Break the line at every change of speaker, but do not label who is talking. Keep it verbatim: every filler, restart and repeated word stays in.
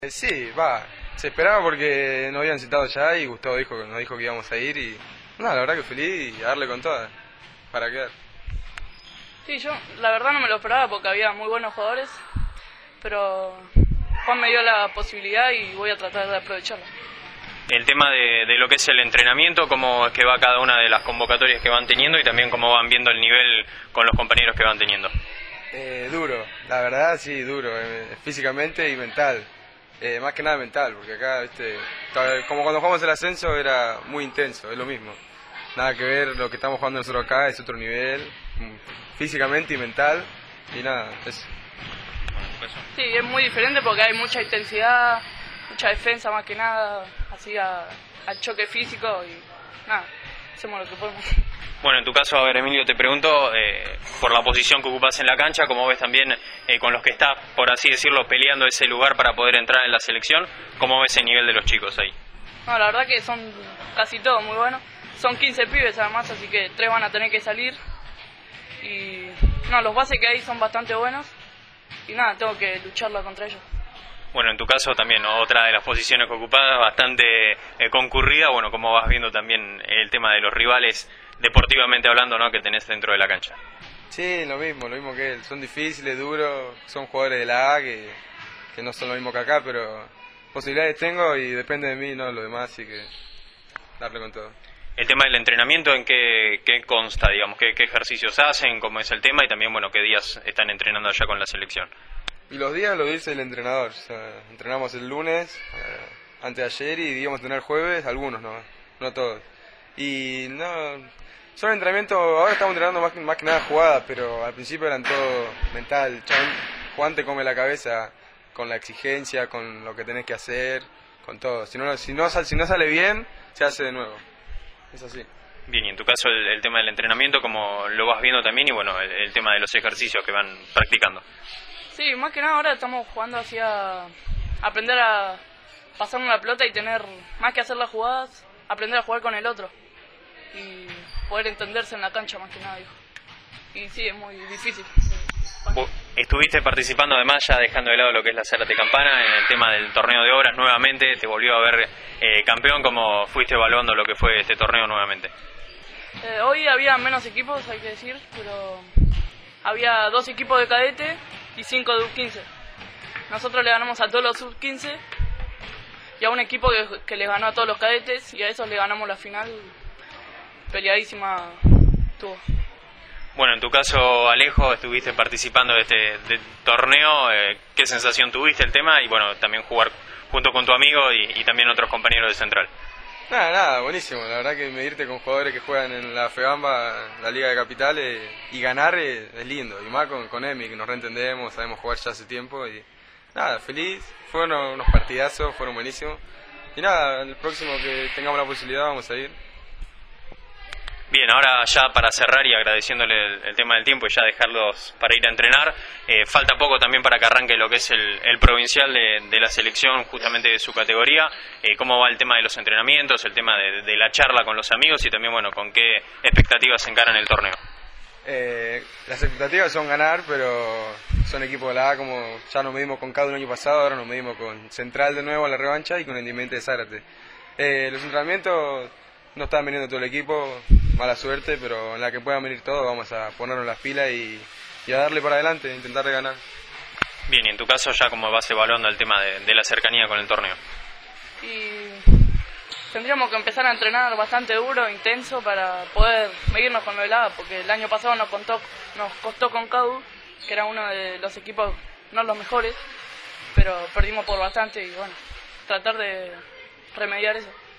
Eh, Sí, va, se esperaba porque nos habían citado ya y Gustavo dijo, nos dijo que íbamos a ir y nada, la verdad que feliz y a darle con todas para quedar.
Sí, yo la verdad no me lo esperaba porque había muy buenos jugadores, pero Juan me dio la posibilidad y voy a tratar de aprovecharla.
El tema de, de lo que es el entrenamiento, cómo es que va cada una de las convocatorias que van teniendo y también cómo van viendo el nivel con los compañeros que van teniendo.
Eh, duro, la verdad sí, duro, eh, físicamente y mental. Eh, más que nada mental, porque acá, viste, como cuando jugamos el ascenso era muy intenso, es lo mismo. Nada que ver, lo que estamos jugando nosotros acá es otro nivel, físicamente y mental, y nada, eso.
Sí, es muy diferente porque hay mucha intensidad, mucha defensa más que nada, así a- al choque físico y nada, hacemos lo que podemos.
Bueno, en tu caso, a ver, Emilio, te pregunto, eh, por la posición que ocupas en la cancha, cómo ves también eh, con los que estás, por así decirlo, peleando ese lugar para poder entrar en la selección, cómo ves el nivel de los chicos ahí.
No, la verdad que son casi todos muy buenos, son quince pibes además, así que tres van a tener que salir y no, los bases que hay son bastante buenos y nada, tengo que lucharla contra ellos.
Bueno, en tu caso también, ¿no? Otra de las posiciones que ocupas, bastante eh, concurrida, bueno, cómo vas viendo también el tema de los rivales, deportivamente hablando, ¿no?, que tenés dentro de la cancha.
Sí, lo mismo, lo mismo que él, son difíciles, duros, son jugadores de la A que, que no son lo mismo que acá, pero posibilidades tengo y depende de mí, no lo demás, así que darle con todo.
El tema del entrenamiento, ¿en qué, qué consta, digamos? ¿Qué, qué ejercicios hacen? ¿Cómo es el tema? Y también, bueno, ¿qué días están entrenando allá con la selección?
Y los días lo dice el entrenador, o sea, entrenamos el lunes, eh, antes de ayer, y íbamos a tener jueves, algunos no, no todos. Y no, son entrenamientos, ahora estamos entrenando más, más que nada jugadas, pero al principio eran todo mental. Chabón, Juan te come la cabeza con la exigencia, con lo que tenés que hacer, con todo. Si no, si no, sal- si no sale bien, se hace de nuevo. Es así.
Bien, y en tu caso el, el tema del entrenamiento, ¿cómo lo vas viendo también? Y bueno, el, el tema de los ejercicios que van practicando.
Sí, más que nada ahora estamos jugando hacia aprender a pasarnos la pelota y tener, más que hacer las jugadas, aprender a jugar con el otro y poder entenderse en la cancha más que nada, dijo. Y sí, es muy difícil.
Vos estuviste participando además, ya dejando de lado lo que es la Zárate Campana, en el tema del torneo de obras nuevamente, te volvió a ver eh, campeón. ¿Cómo fuiste evaluando lo que fue este torneo nuevamente?
Eh, hoy había menos equipos, hay que decir, pero había dos equipos de cadete y cinco de U quince. Nosotros le ganamos a todos los sub quince y a un equipo que, que le ganó a todos los cadetes y a esos le ganamos la final. Peleadísima tuvo.
Bueno, en tu caso, Alejo, estuviste participando de este de torneo, eh, ¿qué sensación tuviste el tema? Y bueno, también jugar junto con tu amigo y, y también otros compañeros de Central.
Nada, nada, buenísimo. La verdad que medirte con jugadores que juegan en la FEBAMBA, la Liga de Capitales, y ganar es, es lindo. Y más con, con Emi, que nos reentendemos, sabemos jugar ya hace tiempo. Y nada, feliz. Fueron unos, unos partidazos, fueron buenísimos. Y nada, el próximo que tengamos la posibilidad vamos a ir.
Bien, ahora ya para cerrar y agradeciéndole el, el tema del tiempo y ya dejarlos para ir a entrenar, eh, falta poco también para que arranque lo que es el, el provincial de, de la selección, justamente de su categoría. Eh, ¿Cómo va el tema de los entrenamientos, el tema de, de la charla con los amigos y también, bueno, con qué expectativas se encaran el torneo?
Eh, las expectativas son ganar, pero son equipos de la A, como ya nos medimos con Cadu el año pasado, ahora nos medimos con Central de nuevo a la revancha y con el Independiente de Zárate. Eh, los entrenamientos no están viniendo todo el equipo, mala suerte, pero en la que puedan venir todos vamos a ponernos las pilas y, y a darle para adelante, intentar de ganar.
Bien, y en tu caso ya como vas evaluando el tema de, de la cercanía con el torneo.
Y tendríamos que empezar a entrenar bastante duro, intenso, para poder medirnos con lo del A, porque el año pasado nos, contó, nos costó con Cadu, que era uno de los equipos no los mejores, pero perdimos por bastante y bueno, tratar de remediar eso.